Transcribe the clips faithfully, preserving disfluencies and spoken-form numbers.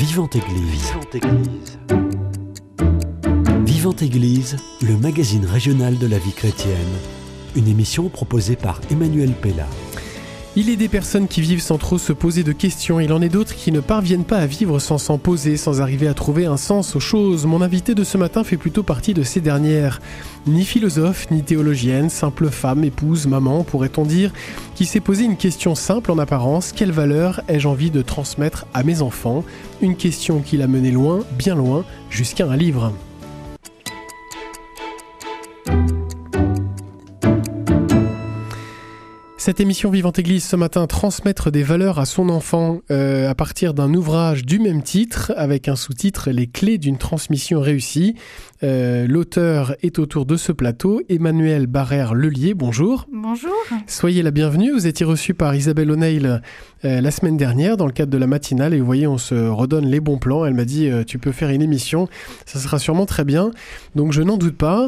Vivante Église. Vivante Église. Vivante Église, le magazine régional de la vie chrétienne. Une émission proposée par Emmanuel Pella. Il est des personnes qui vivent sans trop se poser de questions. Il en est d'autres qui ne parviennent pas à vivre sans s'en poser, sans arriver à trouver un sens aux choses. Mon invité de ce matin fait plutôt partie de ces dernières. Ni philosophe, ni théologienne, simple femme, épouse, maman, pourrait-on dire, qui s'est posé une question simple en apparence. Quelle valeur ai-je envie de transmettre à mes enfants ? Une question qui l'a menée loin, bien loin, jusqu'à un livre. Cette émission Vivante Église ce matin, transmettre des valeurs à son enfant euh, à partir d'un ouvrage du même titre avec un sous-titre « Les clés d'une transmission réussie ». Euh, l'auteur est autour de ce plateau, Emmanuelle Barrère-Lelier, bonjour. Bonjour. Soyez la bienvenue, vous étiez reçue par Isabelle O'Neill euh, la semaine dernière dans le cadre de la matinale et vous voyez on se redonne les bons plans, elle m'a dit euh, tu peux faire une émission, ça sera sûrement très bien, donc je n'en doute pas.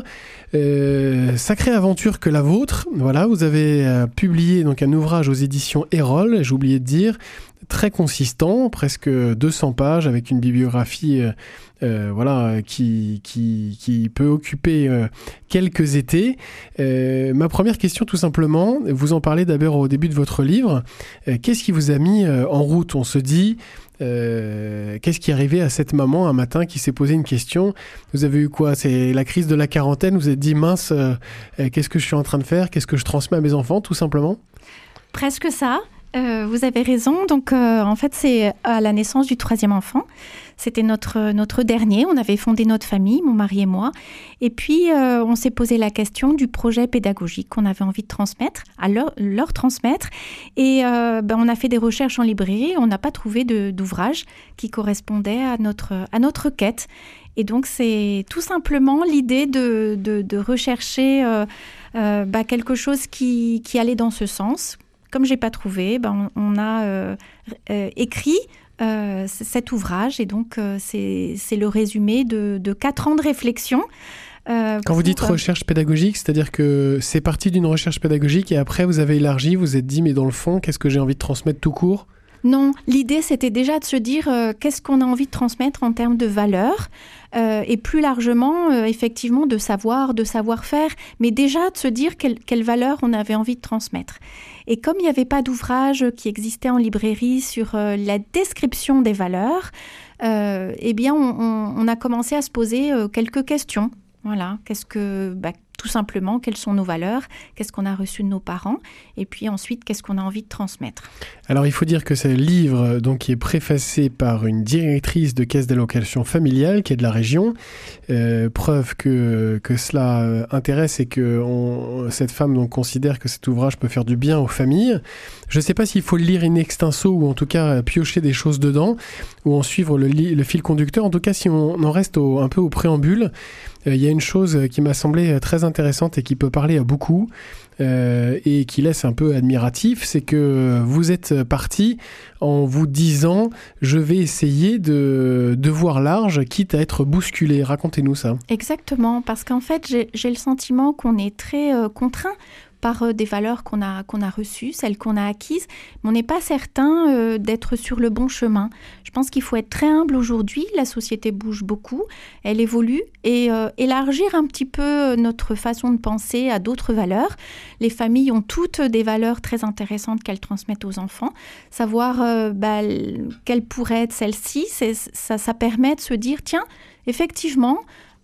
Euh, sacrée aventure que la vôtre, voilà, vous avez euh, publié donc un ouvrage aux éditions Erol, j'ai oublié de dire, très consistant, presque deux cents pages avec une bibliographie euh, euh, voilà, qui, qui, qui peut occuper euh, quelques étés. Euh, ma première question tout simplement, vous en parlez d'abord au début de votre livre, euh, qu'est-ce qui vous a mis euh, en route ? On se dit, euh, qu'est-ce qui est arrivé à cette maman un matin qui s'est posé une question ? Vous avez eu quoi ? C'est la crise de la quarantaine, vous vous êtes dit mince, euh, euh, qu'est-ce que je suis en train de faire ? Qu'est-ce que je transmets à mes enfants tout simplement ? Presque ça. Euh, vous avez raison. Donc, euh, en fait, c'est à la naissance du troisième enfant. C'était notre, notre dernier. On avait fondé notre famille, mon mari et moi. Et puis, euh, on s'est posé la question du projet pédagogique qu'on avait envie de transmettre, à leur, leur transmettre. Et euh, ben, on a fait des recherches en librairie. On n'a pas trouvé de, d'ouvrage qui correspondait à notre, à notre quête. Et donc, c'est tout simplement l'idée de, de, de rechercher euh, euh, bah, quelque chose qui, qui allait dans ce sens. Comme je n'ai pas trouvé, ben on, on a euh, euh, écrit euh, cet ouvrage et donc euh, c'est, c'est le résumé de, de quatre ans de réflexion. Euh, Quand vous dites euh, recherche pédagogique, c'est-à-dire que c'est parti d'une recherche pédagogique et après vous avez élargi, vous vous êtes dit mais dans le fond, qu'est-ce que j'ai envie de transmettre tout court ? Non, l'idée c'était déjà de se dire euh, qu'est-ce qu'on a envie de transmettre en termes de valeurs euh, et plus largement euh, effectivement de savoir, de savoir-faire, mais déjà de se dire quelle, quelle valeur on avait envie de transmettre. Et comme il n'y avait pas d'ouvrage qui existait en librairie sur euh, la description des valeurs, euh, eh bien on, on, on a commencé à se poser euh, quelques questions. Voilà, qu'est-ce que, bah, tout simplement, quelles sont nos valeurs, qu'est-ce qu'on a reçu de nos parents, et puis ensuite, qu'est-ce qu'on a envie de transmettre. Alors, il faut dire que c'est un livre donc, qui est préfacé par une directrice de caisse d'allocation familiale qui est de la région. Euh, preuve que, que cela intéresse et que on, cette femme donc, considère que cet ouvrage peut faire du bien aux familles. Je ne sais pas s'il faut le lire in extenso ou en tout cas piocher des choses dedans ou en suivre le, li- le fil conducteur. En tout cas, si on en reste au, un peu au préambule, il euh, y a une chose qui m'a semblé très intéressante et qui peut parler à beaucoup euh, et qui laisse un peu admiratif, c'est que vous êtes parti en vous disant « je vais essayer de, de voir large, quitte à être bousculé ». Racontez-nous ça. Exactement, parce qu'en fait, j'ai, j'ai le sentiment qu'on est très euh, contraint par des valeurs qu'on a, qu'on a reçues, celles qu'on a acquises, mais on n'est pas certain euh, d'être sur le bon chemin. Je pense qu'il faut être très humble aujourd'hui, la société bouge beaucoup, elle évolue, et euh, élargir un petit peu notre façon de penser à d'autres valeurs. Les familles ont toutes des valeurs très intéressantes qu'elles transmettent aux enfants. Savoir euh, bah, quelles pourraient être celles-ci, c'est, ça, ça permet de se dire, tiens, effectivement,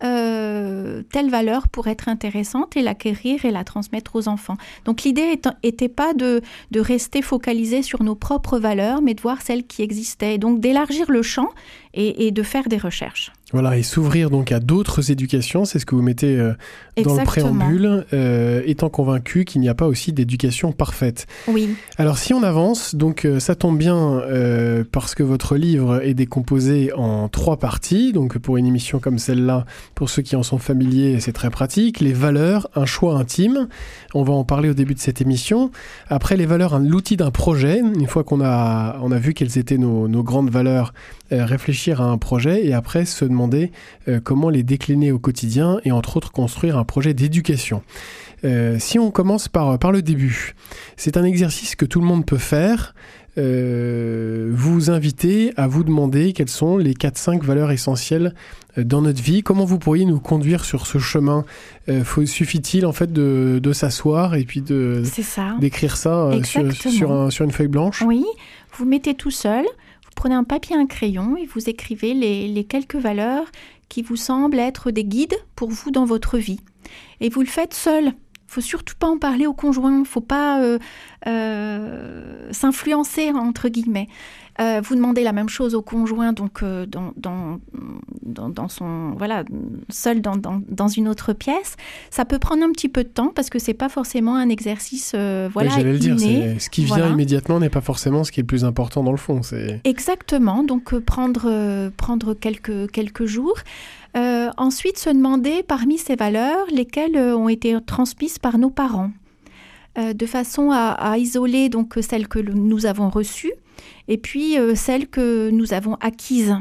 Euh, telle valeur pourrait être intéressante et l'acquérir et la transmettre aux enfants. Donc l'idée n'était pas de, de rester focalisé sur nos propres valeurs, mais de voir celles qui existaient. Et donc d'élargir le champ et, et de faire des recherches. Voilà, et s'ouvrir donc à d'autres éducations, c'est ce que vous mettez euh, dans le préambule, euh, étant convaincu qu'il n'y a pas aussi d'éducation parfaite. Oui. Alors si on avance, donc euh, ça tombe bien euh, parce que votre livre est décomposé en trois parties, donc pour une émission comme celle-là, pour ceux qui en sont familiers, c'est très pratique. Les valeurs, un choix intime, on va en parler au début de cette émission. Après les valeurs, un, l'outil d'un projet, une fois qu'on a, on a vu quelles étaient nos, nos grandes valeurs, euh, réfléchir à un projet et après se demander euh, comment les décliner au quotidien et entre autres construire un projet d'éducation. Euh, si on commence par, par le début, c'est un exercice que tout le monde peut faire. euh, vous inviter à vous demander quelles sont les quatre cinq valeurs essentielles dans notre vie. Comment vous pourriez nous conduire sur ce chemin ? euh, faut, Suffit-il en fait de, de s'asseoir et puis de, C'est ça. d'écrire ça euh, sur, sur, un, sur une feuille blanche ? Oui, vous mettez tout seul, vous prenez un papier et un crayon et vous écrivez les, les quelques valeurs qui vous semblent être des guides pour vous dans votre vie. Et vous le faites seul. Il ne faut surtout pas en parler au conjoint. Il ne faut pas euh, euh, s'influencer, entre guillemets. Euh, vous demandez la même chose au conjoint, donc euh, dans, dans, dans, dans son, voilà, seul dans, dans, dans une autre pièce. Ça peut prendre un petit peu de temps parce que c'est pas forcément un exercice, euh, voilà, oui, j'allais le dire, inné. C'est, ce qui vient voilà. immédiatement n'est pas forcément ce qui est le plus important dans le fond. C'est... Exactement. Donc euh, prendre euh, prendre quelques quelques jours. Euh, ensuite, se demander parmi ces valeurs lesquelles euh, ont été transmises par nos parents, euh, de façon à, à isoler donc celles que nous avons reçues. Et puis euh, celles que nous avons acquises.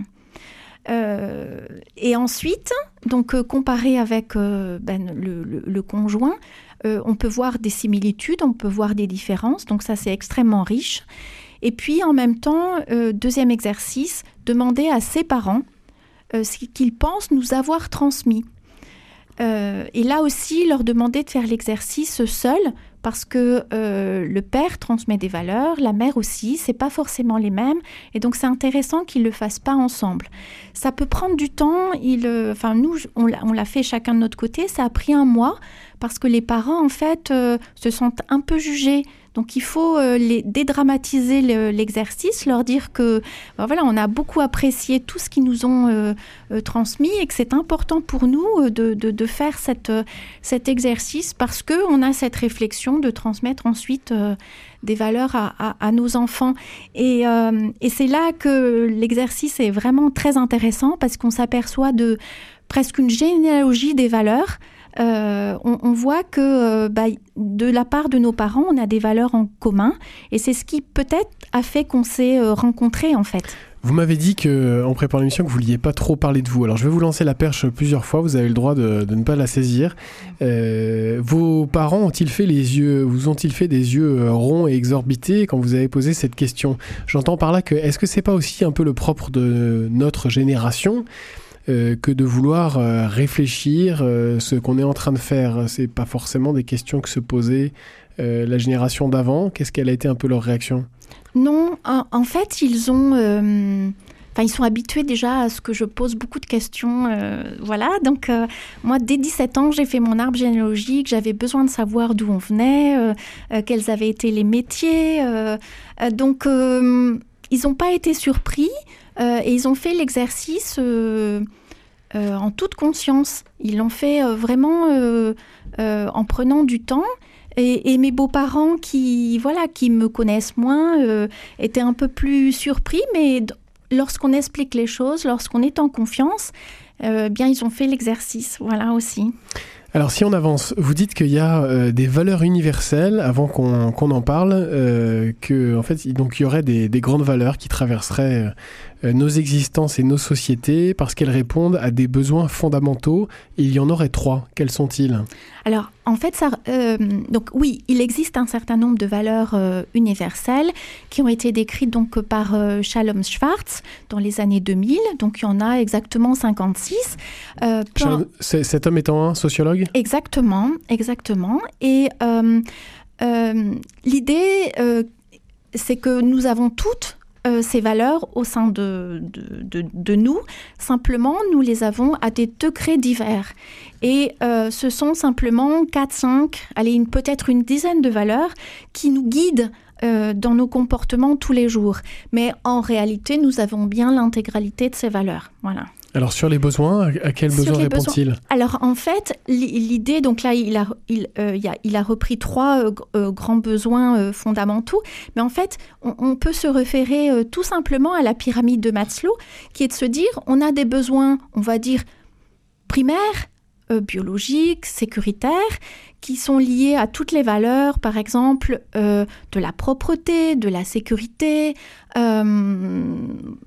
Euh, et ensuite, donc euh, comparer avec euh, ben, le, le, le conjoint, euh, on peut voir des similitudes, on peut voir des différences, donc ça c'est extrêmement riche. Et puis en même temps, euh, deuxième exercice, demander à ses parents euh, ce qu'ils pensent nous avoir transmis. Euh, et là aussi, leur demander de faire l'exercice seul, parce que euh, le père transmet des valeurs, la mère aussi, c'est pas forcément les mêmes, et donc c'est intéressant qu'ils le fassent pas ensemble. Ça peut prendre du temps. Il, euh, enfin nous, on l'a, on l'a fait chacun de notre côté. Ça a pris un mois parce que les parents en fait euh, se sentent un peu jugés. Donc il faut euh, les dédramatiser le, l'exercice, leur dire que ben voilà, on a beaucoup apprécié tout ce qu'ils nous ont euh, euh, transmis et que c'est important pour nous euh, de, de, de faire cette, euh, cet exercice parce qu'on a cette réflexion de transmettre ensuite euh, des valeurs à, à, à nos enfants. Et, euh, et c'est là que l'exercice est vraiment très intéressant parce qu'on s'aperçoit de presque une généalogie des valeurs. Euh, on, on voit que euh, bah, de la part de nos parents, on a des valeurs en commun et c'est ce qui peut-être a fait qu'on s'est euh, rencontrés en fait. Vous m'avez dit que, en préparant l'émission que vous ne vouliez pas trop parler de vous. Alors je vais vous lancer la perche plusieurs fois, vous avez le droit de, de ne pas la saisir. Euh, vos parents ont-ils fait les yeux, vous ont-ils fait des yeux ronds et exorbités quand vous avez posé cette question ? J'entends par là que, est-ce que c'est pas aussi un peu le propre de notre génération ? Euh, que de vouloir euh, réfléchir euh, ce qu'on est en train de faire. C'est pas forcément des questions que se posait euh, la génération d'avant. Qu'est-ce qu'elle a été un peu leur réaction ? Non, en, en fait, ils ont... Euh... Enfin, ils sont habitués déjà à ce que je pose beaucoup de questions. Euh, voilà, donc euh, moi, dès dix-sept ans, j'ai fait mon arbre généalogique. J'avais besoin de savoir d'où on venait, euh, euh, quels avaient été les métiers. Euh, euh, donc, euh, ils n'ont pas été surpris euh, et ils ont fait l'exercice euh, euh, en toute conscience. Ils l'ont fait euh, vraiment euh, euh, en prenant du temps. Et, et mes beaux-parents qui, voilà, qui me connaissent moins euh, étaient un peu plus surpris, mais d- lorsqu'on explique les choses, lorsqu'on est en confiance, euh, bien ils ont fait l'exercice, voilà aussi. Alors si on avance, vous dites qu'il y a euh, des valeurs universelles, avant qu'on, qu'on en parle, euh, que en fait donc il y aurait des, des grandes valeurs qui traverseraient euh, nos existences et nos sociétés parce qu'elles répondent à des besoins fondamentaux. Et il y en aurait trois. Quels sont-ils ? Alors en fait, ça, euh, donc oui, il existe un certain nombre de valeurs euh, universelles qui ont été décrites donc par euh, Shalom Schwartz dans les années deux mille. Donc il y en a exactement cinquante-six. Euh, Shalom, c'est, cet homme étant un sociologue ? Exactement, exactement. Et euh, euh, l'idée, euh, c'est que nous avons toutes euh, ces valeurs au sein de, de, de, de nous. Simplement, nous les avons à des degrés divers. Et euh, ce sont simplement quatre, cinq, allez, une, peut-être une dizaine de valeurs qui nous guident euh, dans nos comportements tous les jours. Mais en réalité, nous avons bien l'intégralité de ces valeurs. Voilà. Alors sur les besoins, à quels besoins répond-il ? Alors en fait, l'idée, donc là, il a, il, euh, il a, il a repris trois euh, euh, grands besoins euh, fondamentaux, mais en fait, on, on peut se référer euh, tout simplement à la pyramide de Maslow, qui est de se dire, on a des besoins, on va dire, primaires, euh, biologiques, sécuritaires, qui sont liés à toutes les valeurs, par exemple, euh, de la propreté, de la sécurité, euh,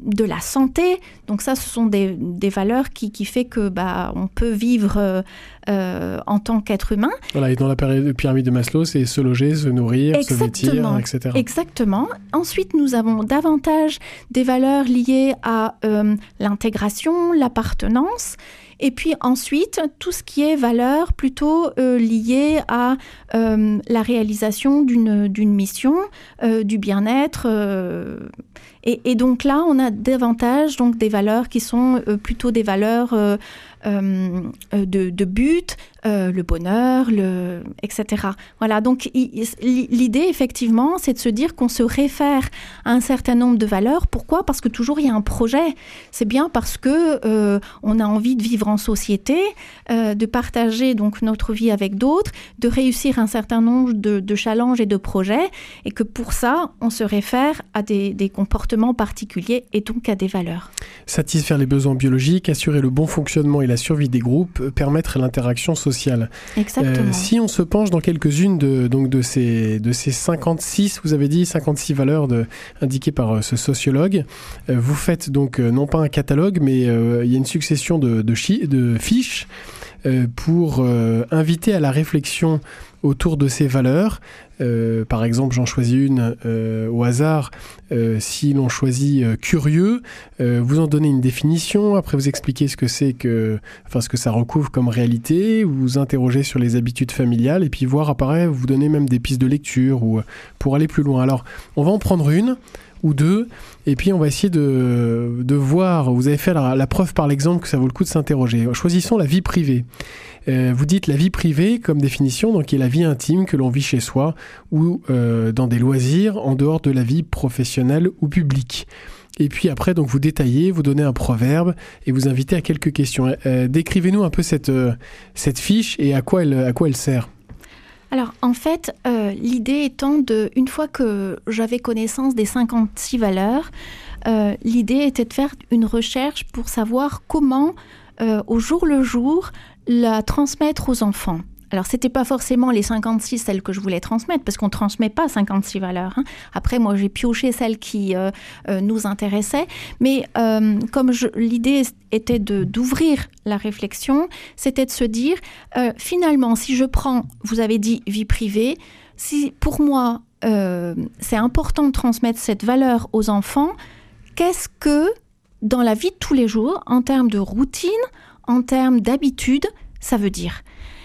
de la santé. Donc ça, ce sont des, des valeurs qui, qui fait que bah, on peut vivre euh, euh, en tant qu'être humain. Voilà, et dans la pyramide de Maslow, c'est se loger, se nourrir, Exactement. se vêtir, et cetera. Exactement. Ensuite, nous avons davantage des valeurs liées à euh, l'intégration, l'appartenance. Et puis ensuite, tout ce qui est valeurs plutôt euh, liées à euh, la réalisation d'une, d'une mission, euh, du bien-être. Euh, et, et donc là, on a davantage donc, des valeurs qui sont euh, plutôt des valeurs euh, euh, de, de but, euh, le bonheur, le, et cetera. Voilà, donc il, l'idée, effectivement, c'est de se dire qu'on se réfère à un certain nombre de valeurs. Pourquoi ? Parce que toujours, il y a un projet. C'est bien parce que euh, on a envie de vivre en société, euh, de partager donc notre vie avec d'autres, de réussir un certain nombre de, de challenges et de projets, et que pour ça, on se réfère à des, des comportements particuliers et donc à des valeurs. Satisfaire les besoins biologiques, assurer le bon fonctionnement et la survie des groupes, permettre l'interaction sociale. Exactement. Euh, si on se penche dans quelques-unes de, donc de, ces, de ces cinquante-six, vous avez dit cinquante-six valeurs de, indiquées par euh, ce sociologue, euh, vous faites donc euh, non pas un catalogue, mais euh, il y a une succession de, de, chi- de fiches euh, pour euh, inviter à la réflexion autour de ces valeurs. Euh, par exemple, j'en choisis une euh, au hasard. Euh, si l'on choisit euh, curieux, euh, vous en donnez une définition. Après, vous expliquez ce que c'est que, enfin, ce que ça recouvre comme réalité. Vous vous interrogez sur les habitudes familiales et puis voir apparaît, vous donnez même des pistes de lecture ou pour aller plus loin. Alors, on va en prendre une ou deux, et puis on va essayer de, de voir, vous avez fait la, la preuve par l'exemple que ça vaut le coup de s'interroger. Choisissons la vie privée. Euh, vous dites la vie privée comme définition, donc qui est la vie intime que l'on vit chez soi ou euh, dans des loisirs en dehors de la vie professionnelle ou publique. Et puis après, donc vous détaillez, vous donnez un proverbe et vous invitez à quelques questions. Euh, décrivez-nous un peu cette, euh, cette fiche et à quoi elle, à quoi elle sert. Alors, en fait, euh, l'idée étant de, une fois que j'avais connaissance des cinquante-six valeurs, euh, l'idée était de faire une recherche pour savoir comment, euh, au jour le jour, la transmettre aux enfants. Alors, c'était pas forcément les cinquante-six celles que je voulais transmettre, parce qu'on transmet pas cinquante-six valeurs. Hein. Après, moi, j'ai pioché celles qui euh, euh, nous intéressaient. Mais euh, comme je, l'idée était de, d'ouvrir la réflexion, c'était de se dire, euh, finalement, si je prends, vous avez dit vie privée, si pour moi, euh, c'est important de transmettre cette valeur aux enfants, qu'est-ce que, dans la vie de tous les jours, en termes de routine, en termes d'habitude, ça veut dire ?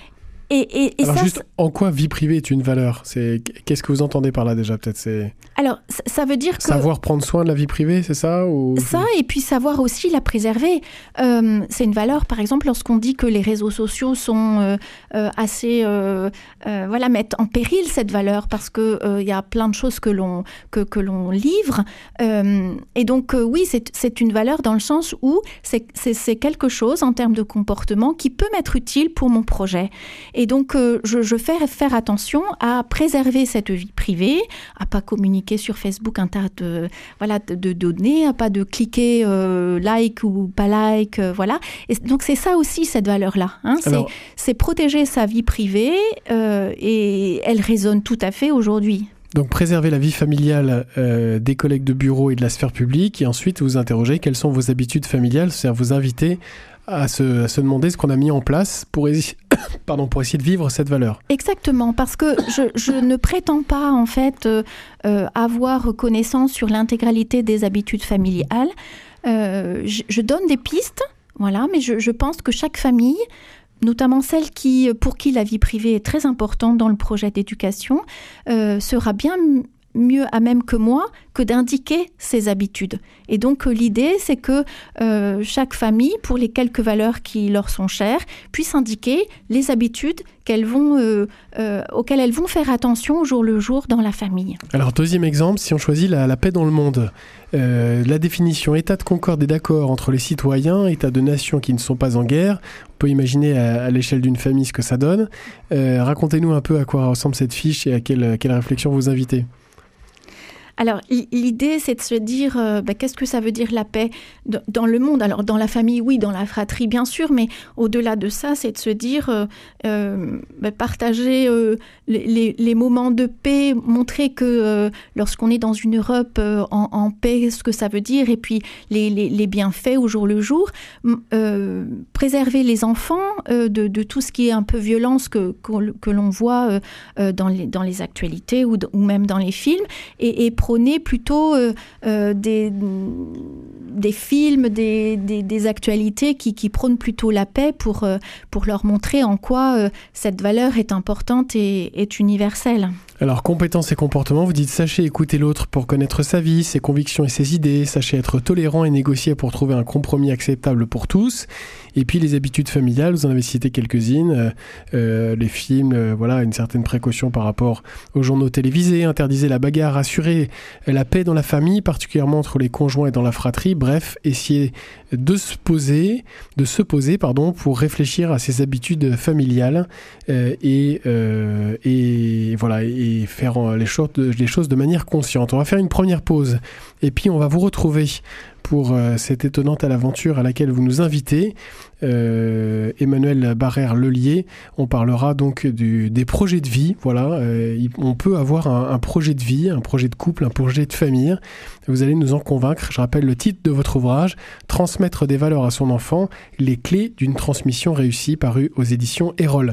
Et, et, et Alors ça, juste, en quoi vie privée est une valeur ? C'est, qu'est-ce que vous entendez par là déjà peut-être c'est... Alors, ça, ça veut dire que... Savoir prendre soin de la vie privée, c'est ça ou... Ça, et puis savoir aussi la préserver. Euh, c'est une valeur, par exemple, lorsqu'on dit que les réseaux sociaux sont euh, euh, assez... Euh, euh, voilà, mettent en péril cette valeur parce qu'il euh, y a plein de choses que l'on, que, que l'on livre. Euh, et donc, euh, oui, c'est, c'est une valeur dans le sens où c'est, c'est, c'est quelque chose en termes de comportement qui peut m'être utile pour mon projet. Et donc, euh, je, je fais faire attention à préserver cette vie privée, à pas communiquer sur Facebook un tas de, voilà, de, de données, à pas de cliquer euh, like ou pas like, euh, voilà. Et donc, c'est ça aussi, cette valeur-là. Hein. Alors... C'est, c'est protéger sa vie privée euh, et elle résonne tout à fait aujourd'hui. Donc, préserver la vie familiale euh, des collègues de bureau et de la sphère publique et ensuite vous interroger quelles sont vos habitudes familiales, c'est-à-dire vous inviter à se, à se demander ce qu'on a mis en place pour, pardon, pour essayer de vivre cette valeur. Exactement, parce que je, je ne prétends pas en fait euh, euh, avoir connaissance sur l'intégralité des habitudes familiales. Euh, je, je donne des pistes, voilà, mais je, je pense que chaque famille, notamment celle qui, pour qui la vie privée est très importante dans le projet d'éducation, euh, sera bien mieux à même que moi que d'indiquer ses habitudes. Et donc l'idée, c'est que euh, chaque famille, pour les quelques valeurs qui leur sont chères, puisse indiquer les habitudes qu'elles vont, euh, euh, auxquelles elles vont faire attention au jour le jour dans la famille. Alors deuxième exemple, si on choisit la, la paix dans le monde, euh, la définition état de concorde et d'accord entre les citoyens, état de nations qui ne sont pas en guerre, on peut imaginer à, à l'échelle d'une famille ce que ça donne. Euh, racontez-nous un peu à quoi ressemble cette fiche et à quelle, à quelle réflexion vous invitez. Alors, l'idée, c'est de se dire, euh, bah, qu'est-ce que ça veut dire la paix dans le monde? Alors, dans la famille, oui, dans la fratrie, bien sûr, mais au-delà de ça, c'est de se dire, euh, euh, bah, partager euh, les, les moments de paix, montrer que euh, lorsqu'on est dans une Europe euh, en, en paix, ce que ça veut dire, et puis les, les, les bienfaits au jour le jour, euh, préserver les enfants euh, de, de tout ce qui est un peu violence que, que, que l'on voit euh, dans, les, dans les actualités ou, ou même dans les films, et, et prôner plutôt euh, euh, des, des films, des, des, des actualités qui, qui prônent plutôt la paix pour, euh, pour leur montrer en quoi euh, cette valeur est importante et est universelle. Alors, compétences et comportements, vous dites sachez écouter l'autre pour connaître sa vie, ses convictions et ses idées, sachez être tolérant et négocier pour trouver un compromis acceptable pour tous. Et puis les habitudes familiales, vous en avez cité quelques-unes, euh, euh, les films, euh, voilà, une certaine précaution par rapport aux journaux télévisés, interdisez la bagarre, assurez la paix dans la famille, particulièrement entre les conjoints et dans la fratrie. Bref, essayez de se poser, de se poser, pardon, pour réfléchir à ces habitudes familiales euh, et, euh, et voilà. Et et faire les choses, les choses de manière consciente. On va faire une première pause et puis on va vous retrouver pour euh, cette étonnante aventure à laquelle vous nous invitez. Euh, Emmanuel Barrère-Lelier, on parlera donc du, des projets de vie. Voilà, euh, on peut avoir un, un projet de vie, un projet de couple, un projet de famille. Vous allez nous en convaincre. Je rappelle le titre de votre ouvrage, Transmettre des valeurs à son enfant, les clés d'une transmission réussie, paru aux éditions Erol.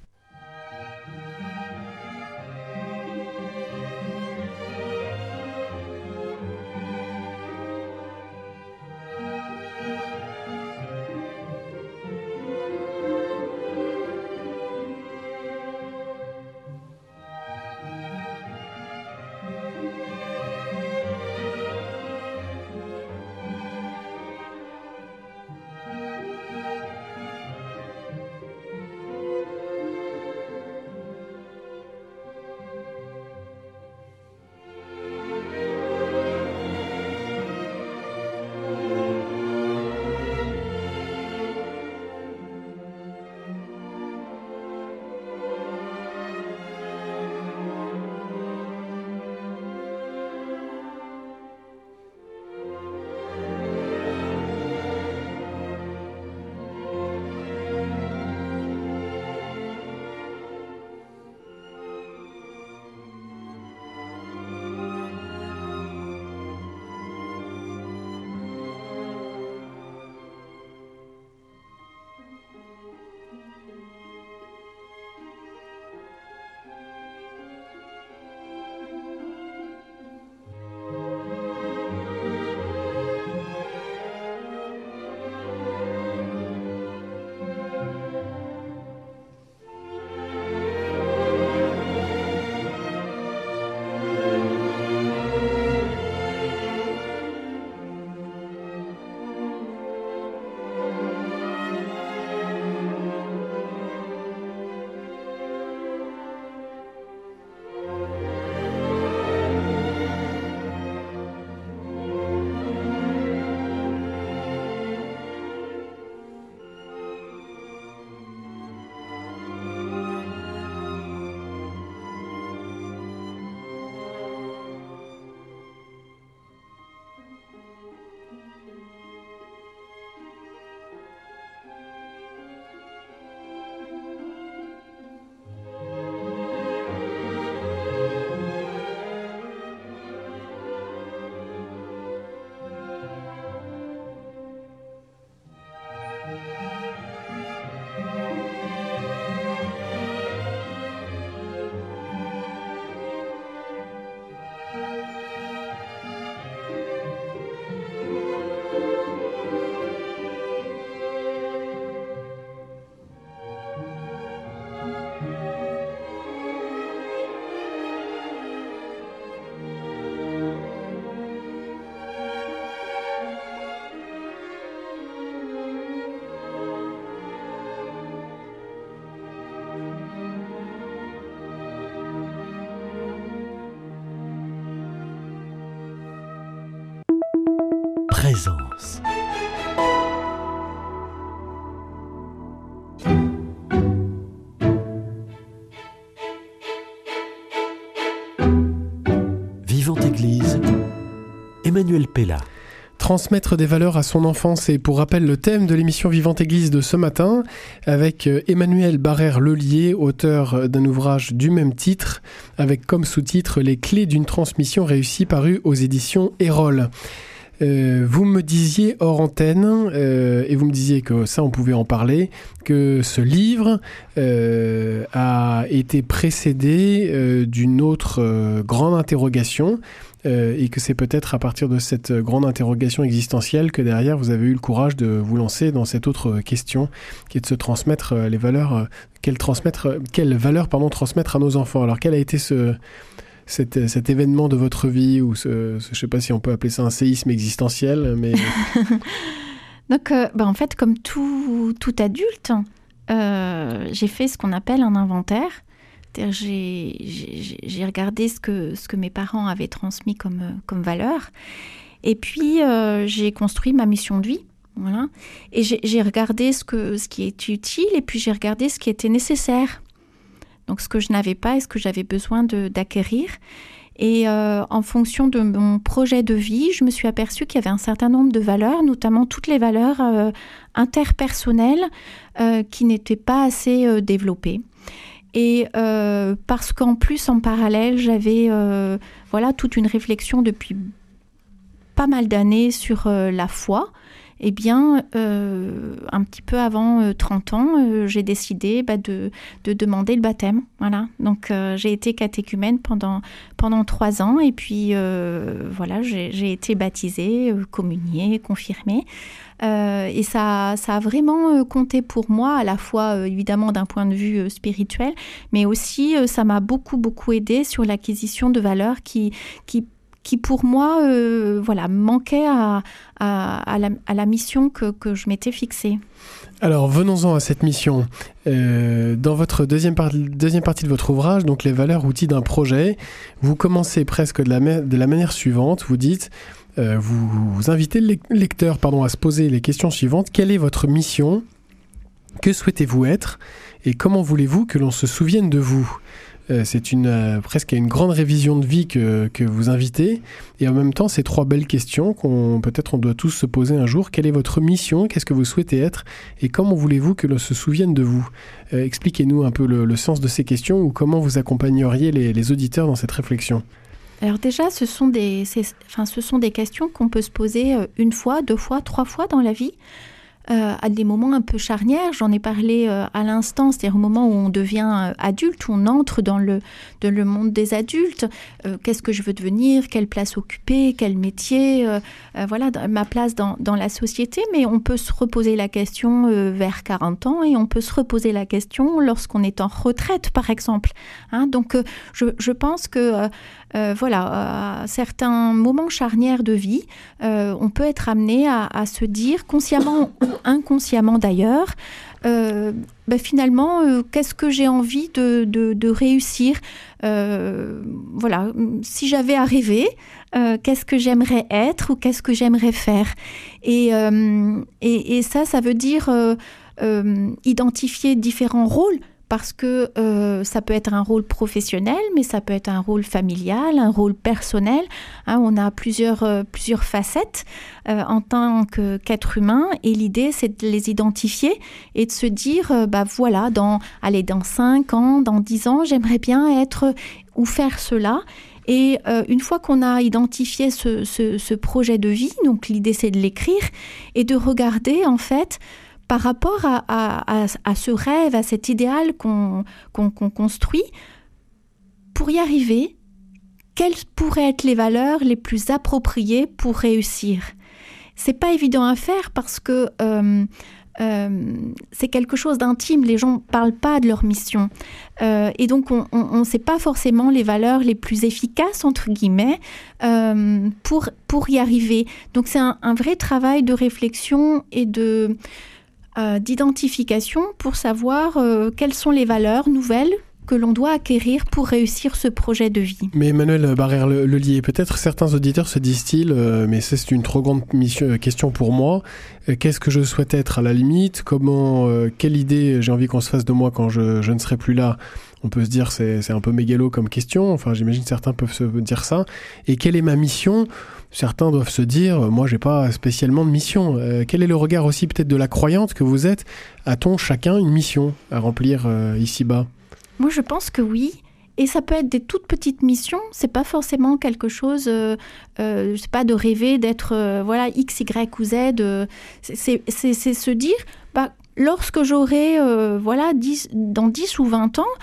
Présence. Vivante Église, Emmanuel Pella. Transmettre des valeurs à son enfant, c'est pour rappel le thème de l'émission Vivante Église de ce matin, avec Emmanuel Barrère-Lelier, auteur d'un ouvrage du même titre, avec comme sous-titre « Les clés d'une transmission réussie » paru aux éditions Erol. Euh, vous me disiez hors antenne, euh, et vous me disiez que ça on pouvait en parler, que ce livre euh, a été précédé euh, d'une autre euh, grande interrogation, euh, et que c'est peut-être à partir de cette grande interrogation existentielle que derrière vous avez eu le courage de vous lancer dans cette autre question, qui est de se transmettre les valeurs, euh, quelles transmettre, quelles valeurs pardon, transmettre à nos enfants. Alors quel a été ce... Cet, cet événement de votre vie, ou ce, ce, je ne sais pas si on peut appeler ça un séisme existentiel, mais... Donc, euh, bah en fait, comme tout, tout adulte, euh, j'ai fait ce qu'on appelle un inventaire. C'est-à-dire, j'ai, j'ai, j'ai regardé ce que, ce que mes parents avaient transmis comme, comme valeur. Et puis, euh, j'ai construit ma mission de vie. Voilà. Et j'ai, j'ai regardé ce, que, ce qui est utile, et puis j'ai regardé ce qui était nécessaire. Donc, ce que je n'avais pas et ce que j'avais besoin de, d'acquérir. Et euh, en fonction de mon projet de vie, je me suis aperçue qu'il y avait un certain nombre de valeurs, notamment toutes les valeurs euh, interpersonnelles euh, qui n'étaient pas assez euh, développées. Et euh, parce qu'en plus, en parallèle, j'avais euh, voilà, toute une réflexion depuis pas mal d'années sur euh, la foi. Eh bien, euh, un petit peu avant euh, trente ans, euh, j'ai décidé bah, de, de demander le baptême. Voilà. Donc, euh, j'ai été catéchumène pendant, pendant trois ans. Et puis, euh, voilà, j'ai, j'ai été baptisée, euh, communiée, confirmée. Euh, et ça, ça a vraiment euh, compté pour moi, à la fois, euh, évidemment, d'un point de vue euh, spirituel, mais aussi, euh, ça m'a beaucoup, beaucoup aidée sur l'acquisition de valeurs qui... qui qui pour moi euh, voilà, manquait à, à, à, la, à la mission que, que je m'étais fixée. Alors venons-en à cette mission. Euh, dans votre deuxième, par- deuxième partie de votre ouvrage, donc les valeurs outils d'un projet, vous commencez presque de la, ma- de la manière suivante, vous dites, euh, vous, vous invitez le lecteur pardon, à se poser les questions suivantes. Quelle est votre mission ? Que souhaitez-vous être ? Et comment voulez-vous que l'on se souvienne de vous ? C'est une, euh, presque une grande révision de vie que, que vous invitez. Et en même temps, ces trois belles questions qu'on peut-être on doit tous se poser un jour. Quelle est votre mission ? Qu'est-ce que vous souhaitez être ? Et comment voulez-vous que l'on se souvienne de vous ? euh, Expliquez-nous un peu le, le sens de ces questions, ou comment vous accompagneriez les, les auditeurs dans cette réflexion. Alors déjà, ce sont des, c'est, enfin, ce sont des questions qu'on peut se poser une fois, deux fois, trois fois dans la vie. Euh, à des moments un peu charnières, j'en ai parlé euh, à l'instant, c'est-à-dire au moment où on devient euh, adulte, où on entre dans le, dans le monde des adultes. Euh, qu'est-ce que je veux devenir ? Quelle place occuper ? Quel métier ? euh, euh, Voilà, ma place dans, dans la société. Mais on peut se reposer la question euh, vers quarante ans, et on peut se reposer la question lorsqu'on est en retraite, par exemple. Hein, donc, euh, je, je pense que euh, euh, voilà, à certains moments charnières de vie, euh, on peut être amené à, à se dire, consciemment ou inconsciemment d'ailleurs, euh, ben finalement, euh, qu'est-ce que j'ai envie de, de, de réussir ? euh, Voilà, si j'avais à rêver, euh, qu'est-ce que j'aimerais être ou qu'est-ce que j'aimerais faire ? Et, euh, et, et ça, ça veut dire euh, euh, identifier différents rôles. Parce que euh, ça peut être un rôle professionnel, mais ça peut être un rôle familial, un rôle personnel. Hein, on a plusieurs, euh, plusieurs facettes euh, en tant que, qu'être humain. Et l'idée, c'est de les identifier et de se dire, euh, bah voilà, dans, allez, dans cinq ans, dans dix ans, j'aimerais bien être ou faire cela. Et euh, une fois qu'on a identifié ce, ce, ce projet de vie, donc l'idée, c'est de l'écrire et de regarder, en fait, par rapport à, à, à, à ce rêve, à cet idéal qu'on, qu'on, qu'on construit, pour y arriver, quelles pourraient être les valeurs les plus appropriées pour réussir ? C'est pas évident à faire parce que euh, euh, c'est quelque chose d'intime. Les gens ne parlent pas de leur mission. Euh, et donc, on ne sait pas forcément les valeurs les plus efficaces, entre guillemets, euh, pour, pour y arriver. Donc, c'est un, un vrai travail de réflexion et de... Euh, d'identification pour savoir euh, quelles sont les valeurs nouvelles que l'on doit acquérir pour réussir ce projet de vie. Mais Emmanuel Barrère-Lelier, peut-être certains auditeurs se disent-ils, euh, mais c'est une trop grande mission, question pour moi, euh, qu'est-ce que je souhaite être à la limite ? Comment, euh, quelle idée j'ai envie qu'on se fasse de moi quand je, je ne serai plus là ? On peut se dire c'est c'est un peu mégalo comme question, enfin j'imagine certains peuvent se dire ça. Et quelle est ma mission ? certains doivent se dire, moi j'ai pas spécialement de mission. Euh, quel est le regard aussi peut-être de la croyante que vous êtes? A-t-on chacun une mission à remplir euh, ici-bas? Moi je pense que oui. Et ça peut être des toutes petites missions, c'est pas forcément quelque chose, euh, euh, c'est pas de rêver d'être euh, voilà X, Y ou Z. Euh, c'est, c'est, c'est se dire, bah, lorsque j'aurai euh, voilà dix, dans dix ou vingt ans,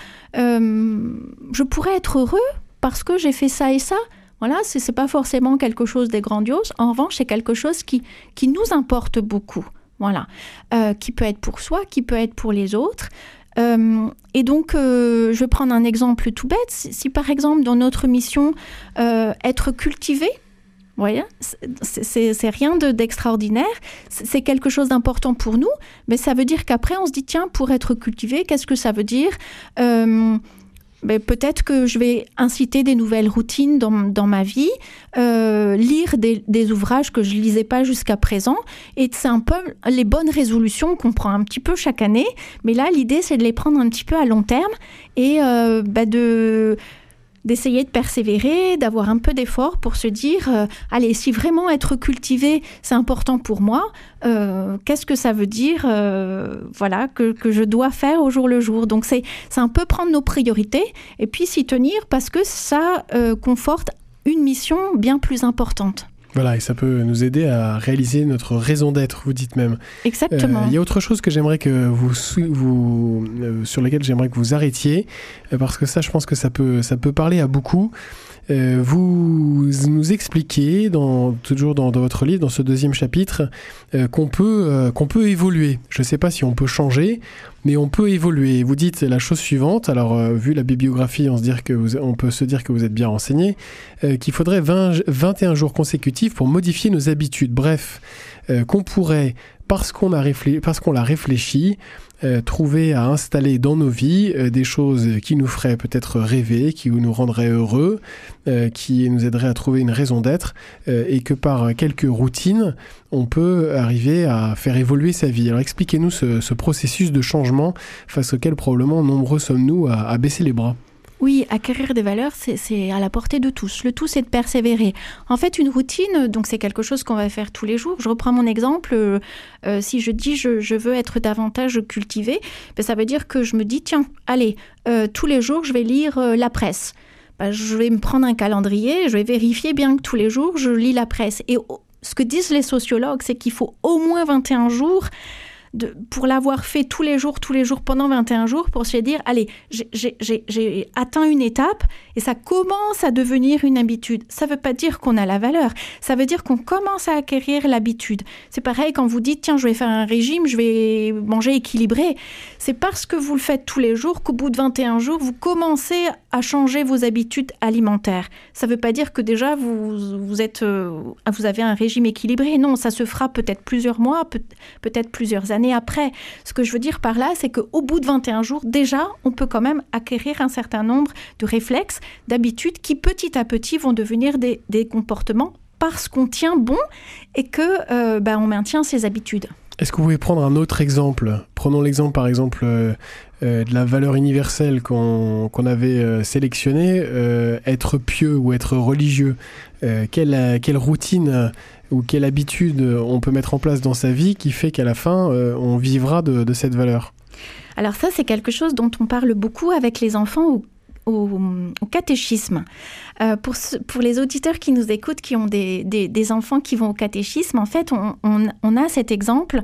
euh, je pourrais être heureux parce que j'ai fait ça et ça. Voilà, c'est, c'est pas forcément quelque chose de grandiose. En revanche, c'est quelque chose qui, qui nous importe beaucoup. Voilà, euh, qui peut être pour soi, qui peut être pour les autres. Euh, et donc, euh, je vais prendre un exemple tout bête. Si, si par exemple, dans notre mission, euh, être cultivé, vous voyez, c'est, c'est, c'est rien de, d'extraordinaire, c'est, c'est quelque chose d'important pour nous, mais ça veut dire qu'après, on se dit, tiens, pour être cultivé, qu'est-ce que ça veut dire ? euh, Ben, peut-être que je vais inciter des nouvelles routines dans, dans ma vie, euh, lire des, des ouvrages que je ne lisais pas jusqu'à présent. Et c'est un peu les bonnes résolutions qu'on prend un petit peu chaque année. Mais là, l'idée, c'est de les prendre un petit peu à long terme et euh, bah de... d'essayer de persévérer, d'avoir un peu d'effort pour se dire euh, allez, si vraiment être cultivé, c'est important pour moi, euh, qu'est-ce que ça veut dire euh, voilà, que, que je dois faire au jour le jour. Donc, c'est, c'est un peu prendre nos priorités et puis s'y tenir parce que ça euh, conforte une mission bien plus importante. Voilà, et ça peut nous aider à réaliser notre raison d'être, vous dites même. Exactement. Il euh, y a autre chose que j'aimerais que vous, vous euh, sur laquelle j'aimerais que vous arrêtiez, euh, parce que ça, je pense que ça peut, ça peut parler à beaucoup. Euh, vous nous expliquez, dans, toujours dans, dans votre livre, dans ce deuxième chapitre, euh, qu'on peut, euh, qu'on peut évoluer. Je ne sais pas si on peut changer, mais on peut évoluer. Vous dites la chose suivante, alors euh, vu la bibliographie, on, se dire que vous, on peut se dire que vous êtes bien renseigné, euh, qu'il faudrait vingt, vingt et un jours consécutifs pour modifier nos habitudes. Bref, euh, qu'on pourrait, parce qu'on, a réfléchi, parce qu'on l'a réfléchi, Euh, trouver à installer dans nos vies euh, des choses qui nous feraient peut-être rêver, qui nous rendraient heureux, euh, qui nous aideraient à trouver une raison d'être, euh, et que par quelques routines, on peut arriver à faire évoluer sa vie. Alors expliquez-nous ce, ce processus de changement face auquel probablement nombreux sommes-nous à, à baisser les bras. Oui, acquérir des valeurs, c'est, c'est à la portée de tous. Le tout, c'est de persévérer. En fait, une routine, donc c'est quelque chose qu'on va faire tous les jours. Je reprends mon exemple. Euh, euh, si je dis je, je veux être davantage cultivé, ben, ça veut dire que je me dis, tiens, allez, euh, tous les jours, je vais lire euh, la presse. Ben, je vais me prendre un calendrier, je vais vérifier bien que tous les jours, je lis la presse. Et oh, ce que disent les sociologues, c'est qu'il faut au moins vingt et un jours De, pour l'avoir fait tous les jours, tous les jours, pendant vingt et un jours, pour se dire, allez, j'ai, j'ai, j'ai, j'ai atteint une étape et ça commence à devenir une habitude. Ça ne veut pas dire qu'on a la valeur, ça veut dire qu'on commence à acquérir l'habitude. C'est pareil quand vous dites, tiens, je vais faire un régime, je vais manger équilibré. C'est parce que vous le faites tous les jours qu'au bout de vingt et un jours, vous commencez à changer vos habitudes alimentaires. Ça ne veut pas dire que déjà, vous, vous, êtes, euh, vous avez un régime équilibré. Non, ça se fera peut-être plusieurs mois, peut, peut-être plusieurs années après. Ce que je veux dire par là, c'est qu'au bout de vingt et un jours, déjà, on peut quand même acquérir un certain nombre de réflexes, d'habitudes qui petit à petit vont devenir des, des comportements parce qu'on tient bon et que euh, bah, on maintient ses habitudes. Est-ce que vous pouvez prendre un autre exemple ? Prenons l'exemple, par exemple, euh, euh, de la valeur universelle qu'on, qu'on avait euh, sélectionnée, euh, être pieux ou être religieux. Euh, quelle, quelle routine euh, ou quelle habitude on peut mettre en place dans sa vie qui fait qu'à la fin, euh, on vivra de, de cette valeur ? Alors ça, c'est quelque chose dont on parle beaucoup avec les enfants au, au, au catéchisme. Euh, pour, pour les auditeurs qui nous écoutent, qui ont des, des, des enfants qui vont au catéchisme, en fait, on, on, on a cet exemple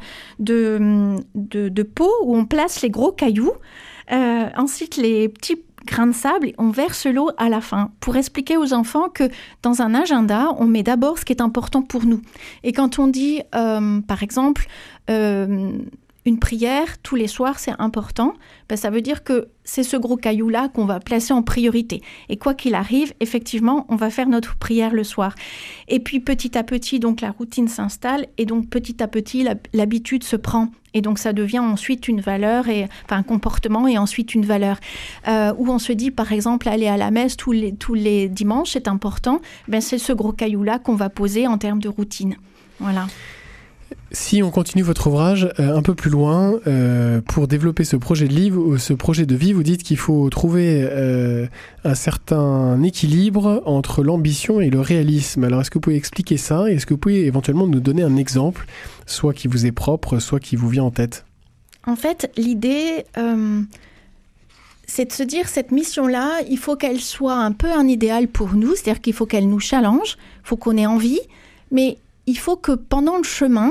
de, de, de pot où on place les gros cailloux, euh, ensuite les petits grains de sable, on verse l'eau à la fin pour expliquer aux enfants que dans un agenda, on met d'abord ce qui est important pour nous. Et quand on dit, euh, par exemple, euh, une prière tous les soirs, c'est important, ben ça veut dire que c'est ce gros caillou-là qu'on va placer en priorité. Et quoi qu'il arrive, effectivement, on va faire notre prière le soir. Et puis petit à petit, donc la routine s'installe et donc petit à petit, la, l'habitude se prend. Et donc ça devient ensuite une valeur, et, enfin un comportement et ensuite une valeur. Euh, où on se dit, par exemple, aller à la messe tous les, tous les dimanches, c'est important. Ben c'est ce gros caillou-là qu'on va poser en termes de routine. Voilà. Si on continue votre ouvrage euh, un peu plus loin, euh, pour développer ce projet de livre, ce projet de vie, vous dites qu'il faut trouver euh, un certain équilibre entre l'ambition et le réalisme. Alors, est-ce que vous pouvez expliquer ça? Et est-ce que vous pouvez éventuellement nous donner un exemple, soit qui vous est propre, soit qui vous vient en tête? En fait, l'idée, euh, c'est de se dire, cette mission-là, il faut qu'elle soit un peu un idéal pour nous, c'est-à-dire qu'il faut qu'elle nous challenge, il faut qu'on ait envie, mais il faut que pendant le chemin,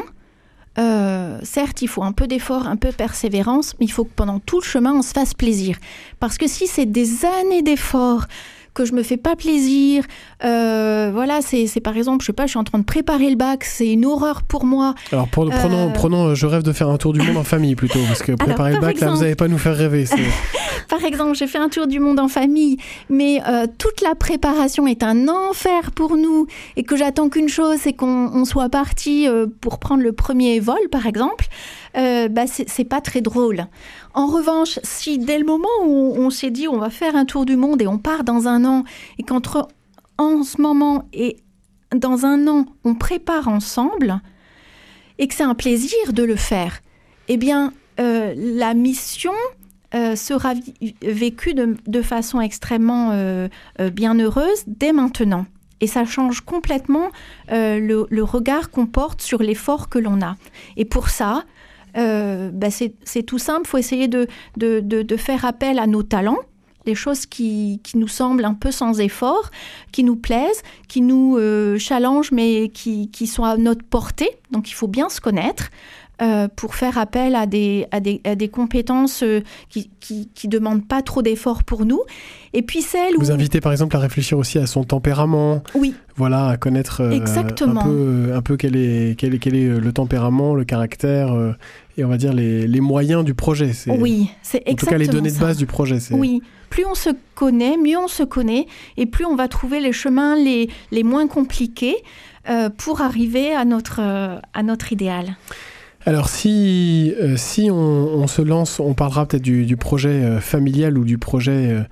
Euh, certes, il faut un peu d'effort, un peu de persévérance, mais il faut que pendant tout le chemin, on se fasse plaisir. Parce que si c'est des années d'efforts, que je me fais pas plaisir, euh, voilà, c'est, c'est par exemple, je sais pas, je suis en train de préparer le bac, c'est une horreur pour moi. Alors pour, euh... prenons, prenons, je rêve de faire un tour du monde en famille plutôt, parce que préparer Alors, le bac, exemple... là, vous n'allez pas nous faire rêver. C'est... Par exemple, j'ai fait un tour du monde en famille, mais euh, toute la préparation est un enfer pour nous, et que j'attends qu'une chose, c'est qu'on on soit parti euh, pour prendre le premier vol, par exemple. Euh, bah c'est, c'est pas très drôle. En revanche, si dès le moment où on s'est dit on va faire un tour du monde et on part dans un an, et qu'entre en ce moment et dans un an, on prépare ensemble, et que c'est un plaisir de le faire, eh bien, euh, la mission euh, sera vi- vécue de, de façon extrêmement euh, euh, bienheureuse dès maintenant. Et ça change complètement euh, le, le regard qu'on porte sur l'effort que l'on a. Et pour ça, Euh, bah c'est, c'est tout simple, il faut essayer de, de, de, de faire appel à nos talents, les choses qui, qui nous semblent un peu sans effort, qui nous plaisent, qui nous euh, challengent, mais qui, qui sont à notre portée. Donc il faut bien se connaître euh, pour faire appel à des, à des, à des compétences euh, qui qui qui demandent pas trop d'efforts pour nous. Et puis celles où... Vous invitez par exemple à réfléchir aussi à son tempérament. Oui. Voilà, à connaître euh, Exactement. un peu, un peu quel est, quel est, quel est le tempérament, le caractère euh, et on va dire les, les moyens du projet. C'est, oui, c'est exactement ça. En tout cas, les données ça. de base du projet. C'est... Oui, plus on se connaît, mieux on se connaît et plus on va trouver les chemins les, les moins compliqués euh, pour arriver à notre, euh, à notre idéal. Alors si, euh, si on, on se lance, on parlera peut-être du, du projet euh, familial ou du projet euh,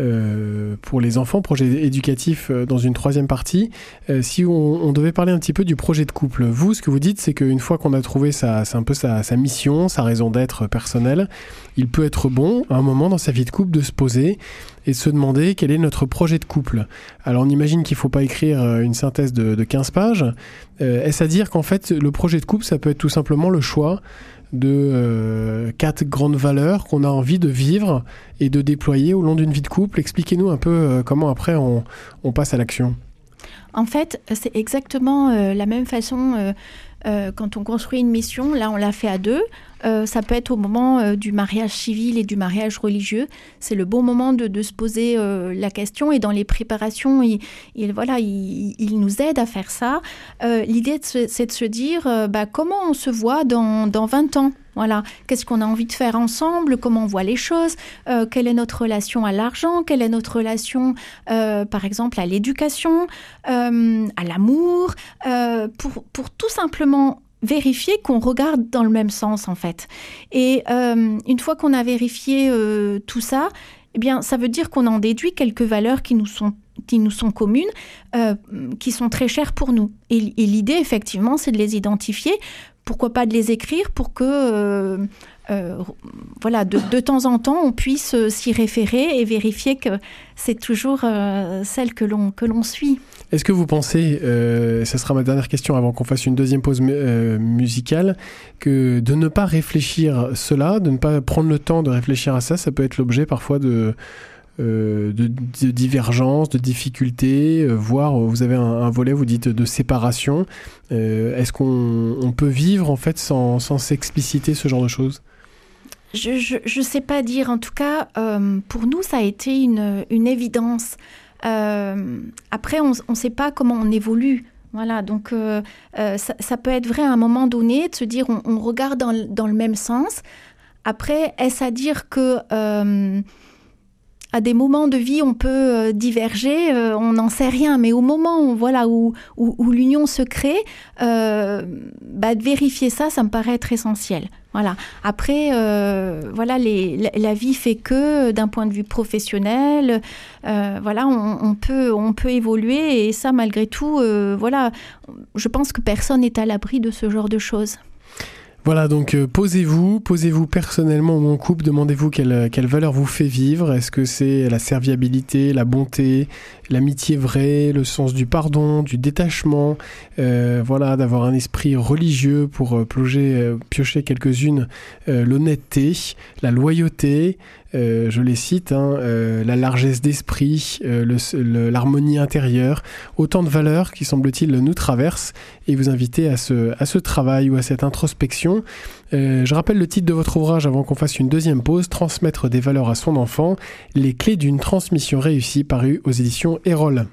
euh, pour les enfants, projet éducatif euh, dans une troisième partie. Euh, si on, on devait parler un petit peu du projet de couple, vous, ce que vous dites, c'est qu'une fois qu'on a trouvé sa, c'est un peu sa, sa mission, sa raison d'être personnelle, il peut être bon à un moment dans sa vie de couple de se poser et de se demander quel est notre projet de couple. Alors on imagine qu'il ne faut pas écrire une synthèse de, de quinze pages. Euh, est-ce à dire qu'en fait le projet de couple, ça peut être tout simplement le choix de euh, quatre grandes valeurs qu'on a envie de vivre et de déployer au long d'une vie de couple? Expliquez-nous un peu euh, comment après on, on passe à l'action. En fait, c'est exactement euh, la même façon euh, euh, quand on construit une mission. Là, on l'a fait à deux. Euh, ça peut être au moment euh, du mariage civil et du mariage religieux. C'est le bon moment de, de se poser euh, la question. Et dans les préparations, il, il, voilà, il, il nous aide à faire ça. Euh, l'idée, de se, c'est de se dire euh, bah, comment on se voit dans, dans vingt ans. Voilà, qu'est-ce qu'on a envie de faire ensemble, comment on voit les choses, euh, quelle est notre relation à l'argent, quelle est notre relation, euh, par exemple, à l'éducation, euh, à l'amour, euh, pour, pour tout simplement vérifier qu'on regarde dans le même sens, en fait. Et euh, une fois qu'on a vérifié euh, tout ça, eh bien, ça veut dire qu'on en déduit quelques valeurs qui nous sont qui nous sont communes, euh, qui sont très chères pour nous. Et, et l'idée, effectivement, c'est de les identifier. Pourquoi pas de les écrire pour que, euh, euh, voilà, de, de temps en temps, on puisse euh, s'y référer et vérifier que c'est toujours euh, celle que l'on, que l'on suit. Est-ce que vous pensez, euh, ce sera ma dernière question avant qu'on fasse une deuxième pause euh, musicale, que de ne pas réfléchir cela, de ne pas prendre le temps de réfléchir à ça, ça peut être l'objet parfois de... Euh, de, de divergence, de difficultés, euh, voire vous avez un, un volet, vous dites, de séparation. Euh, est-ce qu'on on peut vivre en fait sans, sans s'expliciter ce genre de choses ? Je ne sais pas dire. En tout cas, euh, pour nous, ça a été une, une évidence. Euh, après, on ne sait pas comment on évolue. Voilà, donc euh, euh, ça, ça peut être vrai à un moment donné de se dire on, on regarde dans, dans le même sens. Après, est-ce à dire que... Euh, à des moments de vie, on peut euh, diverger, euh, on n'en sait rien, mais au moment où, voilà, où, où, où l'union se crée, euh, bah, de vérifier ça, ça me paraît être essentiel. Voilà. Après, euh, voilà, les, la, la vie fait que, d'un point de vue professionnel, euh, voilà, on, on, peut, on peut évoluer, et ça, malgré tout, euh, voilà, je pense que personne n'est à l'abri de ce genre de choses. Voilà, donc euh, posez-vous, posez-vous personnellement ou en couple, demandez-vous quelle, quelle valeur vous fait vivre. Est-ce que c'est la serviabilité, la bonté, l'amitié vraie, le sens du pardon, du détachement, euh, voilà, d'avoir un esprit religieux pour euh, plonger, euh, piocher quelques-unes, euh, l'honnêteté, la loyauté, euh, je les cite, hein, euh, la largesse d'esprit, euh, le, le, l'harmonie intérieure, autant de valeurs qui, semble-t-il, nous traversent, et vous inviter à ce, à ce travail ou à cette introspection. Euh, je rappelle le titre de votre ouvrage avant qu'on fasse une deuxième pause, Transmettre des valeurs à son enfant, les clés d'une transmission réussie, paru aux éditions Erol.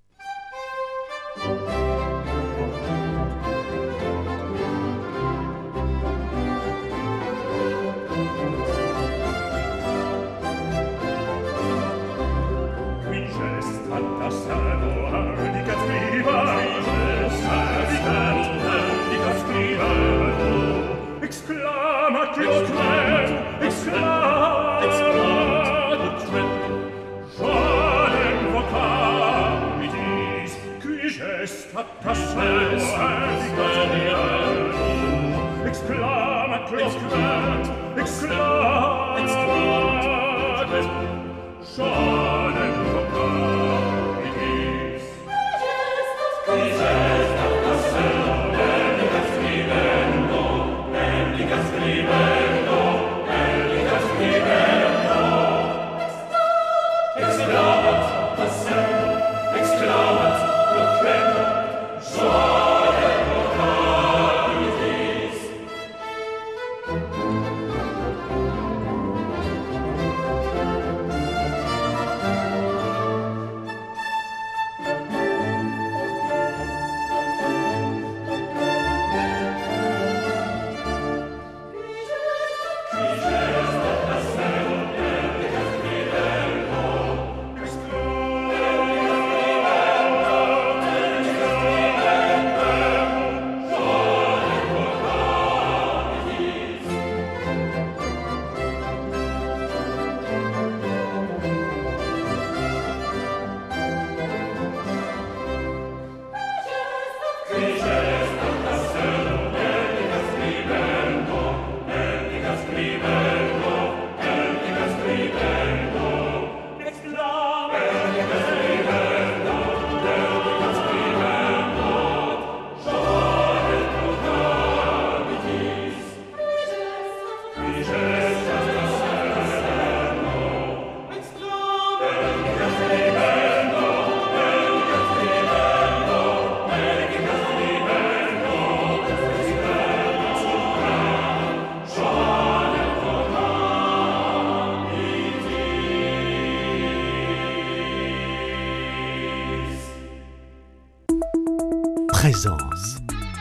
Présence.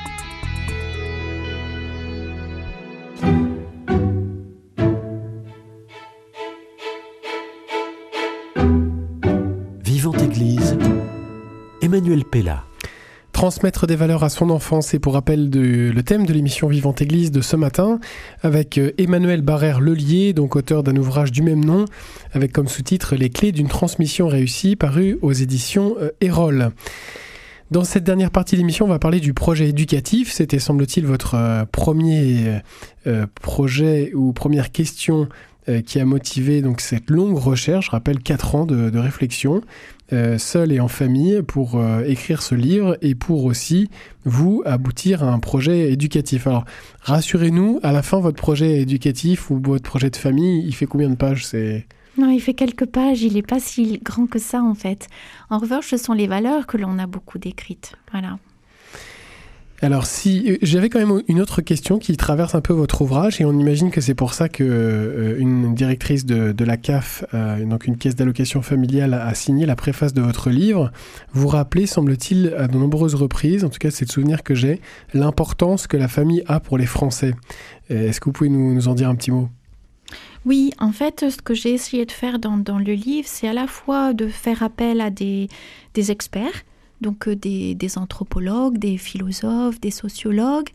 Vivante Église, Emmanuel Pella. Transmettre des valeurs à son enfant, c'est pour rappel de, le thème de l'émission Vivante Église de ce matin, avec Emmanuel Barrère-Lelier, donc auteur d'un ouvrage du même nom, avec comme sous-titre « Les clés d'une transmission réussie », paru aux éditions Erol. Dans cette dernière partie de l'émission, on va parler du projet éducatif. C'était, semble-t-il, votre euh, premier euh, projet ou première question euh, qui a motivé donc, cette longue recherche. Je rappelle quatre ans de, de réflexion, euh, seul et en famille, pour euh, écrire ce livre et pour aussi, vous, aboutir à un projet éducatif. Alors, rassurez-nous, à la fin, votre projet éducatif ou votre projet de famille, il fait combien de pages ? C'est... Non, il fait quelques pages, il n'est pas si grand que ça en fait. En revanche, ce sont les valeurs que l'on a beaucoup décrites. Voilà. Alors, si j'avais quand même une autre question qui traverse un peu votre ouvrage, et on imagine que c'est pour ça que euh, une directrice de, de la C A F, euh, donc une caisse d'allocation familiale, a signé la préface de votre livre. Vous rappelez, semble-t-il, à de nombreuses reprises, en tout cas c'est le souvenir que j'ai, l'importance que la famille a pour les Français. Est-ce que vous pouvez nous, nous en dire un petit mot ? Oui, en fait, ce que j'ai essayé de faire dans, dans le livre, c'est à la fois de faire appel à des, des experts, donc euh, des, des anthropologues, des philosophes, des sociologues,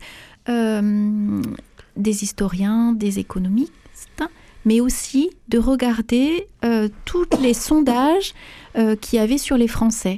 euh, des historiens, des économistes, mais aussi de regarder euh, tous les sondages euh, qu'il y avait sur les Français.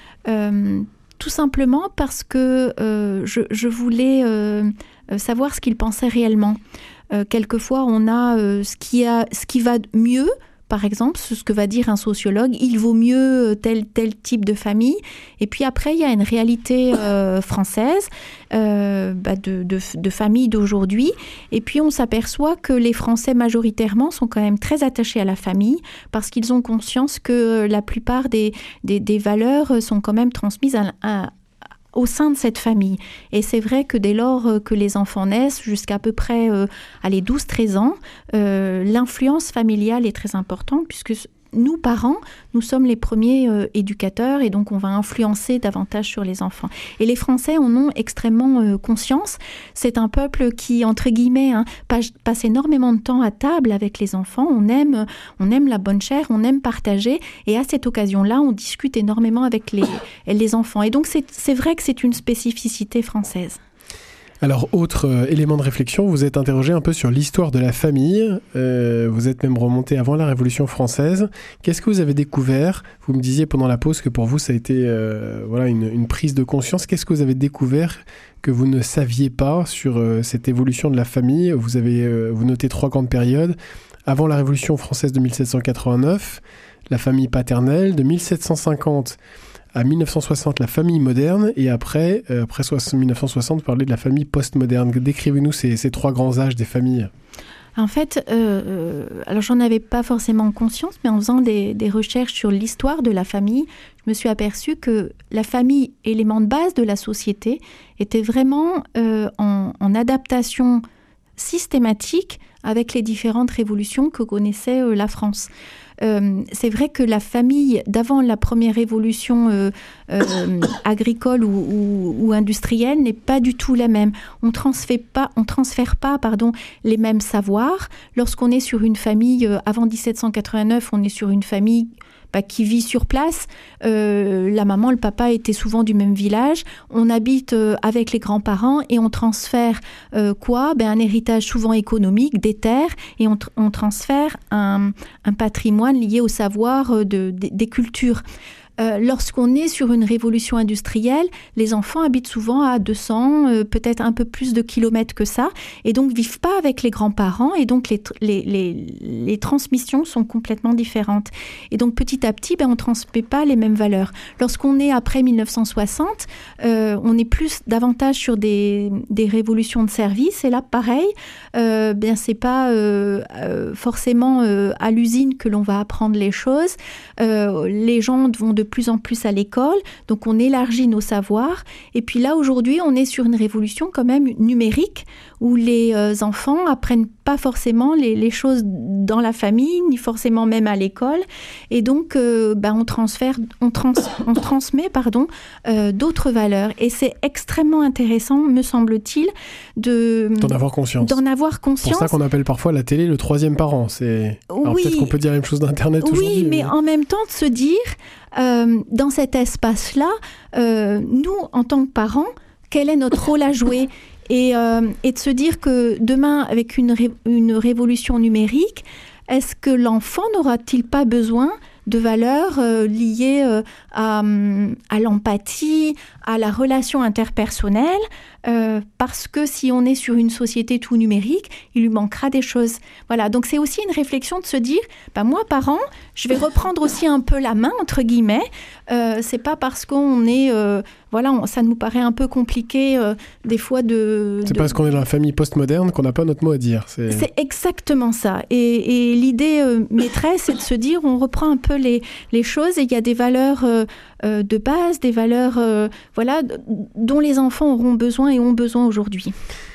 Euh, tout simplement parce que euh, je, je voulais euh, savoir ce qu'ils pensaient réellement. Euh, quelquefois, on a, euh, ce qui a ce qui va mieux, par exemple, ce que va dire un sociologue, il vaut mieux tel, tel type de famille. Et puis après, il y a une réalité euh, française euh, bah de, de, de famille d'aujourd'hui. Et puis, on s'aperçoit que les Français, majoritairement, sont quand même très attachés à la famille parce qu'ils ont conscience que la plupart des, des, des valeurs sont quand même transmises à, à au sein de cette famille. Et c'est vrai que dès lors que les enfants naissent, jusqu'à à peu près euh, allez, douze treize ans, euh, l'influence familiale est très importante puisque nous, parents, nous sommes les premiers euh, éducateurs et donc on va influencer davantage sur les enfants. Et les Français en ont extrêmement euh, conscience. C'est un peuple qui, entre guillemets, hein, passe, passe énormément de temps à table avec les enfants. On aime, on aime la bonne chair, on aime partager et à cette occasion-là, on discute énormément avec les, les enfants. Et donc, c'est, c'est vrai que c'est une spécificité française. Alors, autre euh, élément de réflexion, vous êtes interrogé un peu sur l'histoire de la famille. Euh, vous êtes même remonté avant la Révolution française. Qu'est-ce que vous avez découvert ? Vous me disiez pendant la pause que pour vous, ça a été euh, voilà, une, une prise de conscience. Qu'est-ce que vous avez découvert que vous ne saviez pas sur euh, cette évolution de la famille ? Vous avez euh, vous notez trois grandes périodes. Avant la Révolution française de dix-sept cent quatre-vingt-neuf, la famille paternelle. De dix-sept cent cinquante à dix-neuf cent soixante, la famille moderne, et après, euh, après dix-neuf cent soixante, parler de la famille postmoderne. Décrivez-nous ces, ces trois grands âges des familles. En fait, euh, alors j'en avais pas forcément conscience, mais en faisant des, des recherches sur l'histoire de la famille, je me suis aperçue que la famille, élément de base de la société, était vraiment euh, en, en adaptation systématique avec les différentes révolutions que connaissait euh, la France. Euh, c'est vrai que la famille d'avant la première révolution euh, euh, agricole ou, ou, ou industrielle n'est pas du tout la même. On transfère pas, on transfère pas, pardon, les mêmes savoirs. Lorsqu'on est sur une famille euh, avant dix-sept cent quatre-vingt-neuf, on est sur une famille bah, qui vit sur place. Euh, la maman, le papa étaient souvent du même village. On habite euh, avec les grands-parents et on transfère euh, quoi ? Ben, un héritage souvent économique, des terres, et on, tr- on transfère un, un patrimoine lié au savoir de, de, des cultures. Euh, lorsqu'on est sur une révolution industrielle, les enfants habitent souvent à deux cents, euh, peut-être un peu plus de kilomètres que ça, et donc vivent pas avec les grands-parents, et donc les, les, les, les transmissions sont complètement différentes. Et donc petit à petit, ben, on ne transmet pas les mêmes valeurs. Lorsqu'on est après dix-neuf cent soixante, euh, on est plus davantage sur des, des révolutions de services, et là, pareil, euh, ben, c'est pas euh, euh, forcément euh, à l'usine que l'on va apprendre les choses. Euh, les gens vont de plus en plus à l'école, donc on élargit nos savoirs. Et puis là, aujourd'hui, on est sur une révolution quand même numérique, où les euh, enfants apprennent pas forcément les, les choses dans la famille, ni forcément même à l'école. Et donc, euh, ben, on transfère, on, trans, on transmet pardon, euh, d'autres valeurs. Et c'est extrêmement intéressant, me semble-t-il, de, d'en avoir conscience. D'en avoir conscience. C'est pour ça qu'on appelle parfois la télé le troisième parent. C'est... Alors oui, peut-être qu'on peut dire la même chose d'Internet oui, aujourd'hui. Oui, mais, mais en même temps, de se dire, euh, dans cet espace-là, euh, nous, en tant que parents, quel est notre rôle à jouer ? Et, euh, et de se dire que demain, avec une, ré- une révolution numérique, est-ce que l'enfant n'aura-t-il pas besoin de valeurs euh, liées euh, à, à l'empathie, à la relation interpersonnelle, euh, parce que si on est sur une société tout numérique, il lui manquera des choses. Voilà, donc c'est aussi une réflexion de se dire, bah moi, parent, je vais reprendre aussi un peu la main, entre guillemets. Euh, c'est pas parce qu'on est... Euh, voilà, on, ça nous paraît un peu compliqué euh, des fois de... C'est de... parce qu'on est dans la famille postmoderne qu'on n'a pas notre mot à dire. C'est, c'est exactement ça. Et, et l'idée euh, maîtresse, c'est de se dire, on reprend un peu les, les choses et il y a des valeurs euh, euh, de base, des valeurs euh, voilà, dont les enfants auront besoin et ont besoin aujourd'hui.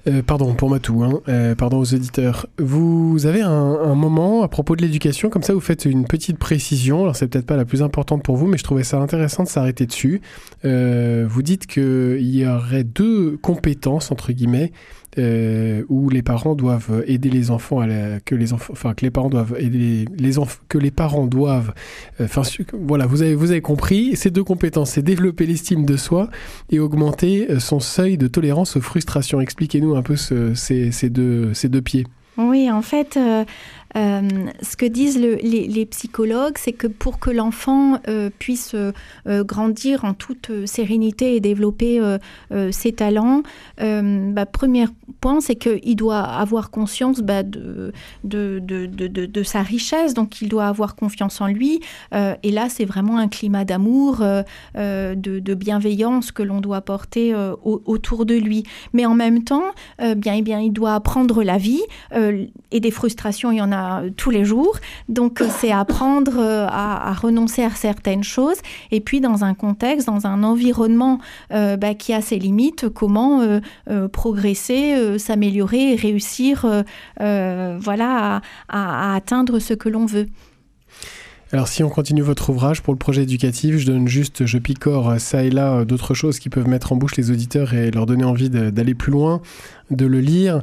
Euh, pardon pour Matou, hein, euh, pardon aux auditeurs. Vous avez un, un moment à propos de l'éducation, comme ça vous faites une petite précision, alors c'est peut-être pas la plus importante pour vous, mais je trouvais ça intéressant de s'arrêter dessus. Euh, vous dites qu'il y aurait deux compétences, entre guillemets, Euh, où les parents doivent aider les enfants à la, que les enfants, enfin que les parents doivent aider les, les enfants, que les parents doivent, enfin euh, voilà, vous avez vous avez compris. Ces deux compétences, c'est développer l'estime de soi et augmenter son seuil de tolérance aux frustrations. Expliquez-nous un peu ce, ces, ces deux ces deux pieds. Oui, en fait, euh, euh, ce que disent le, les, les psychologues, c'est que pour que l'enfant euh, puisse euh, grandir en toute euh, sérénité et développer euh, euh, ses talents, euh, bah, premier point, c'est qu'il doit avoir conscience bah, de, de, de, de, de, de sa richesse, donc il doit avoir confiance en lui. Euh, et là, c'est vraiment un climat d'amour, euh, euh, de, de bienveillance que l'on doit porter euh, au, autour de lui. Mais en même temps, euh, bien, eh bien, il doit apprendre la vie. Euh, et des frustrations, il y en a tous les jours. Donc, c'est apprendre à, à renoncer à certaines choses. Et puis, dans un contexte, dans un environnement euh, bah, qui a ses limites, comment euh, euh, progresser, euh, s'améliorer et réussir euh, euh, voilà, à, à, à atteindre ce que l'on veut. Alors si on continue votre ouvrage pour le projet éducatif, je donne juste, je picore ça et là d'autres choses qui peuvent mettre en bouche les auditeurs et leur donner envie de, d'aller plus loin, de le lire,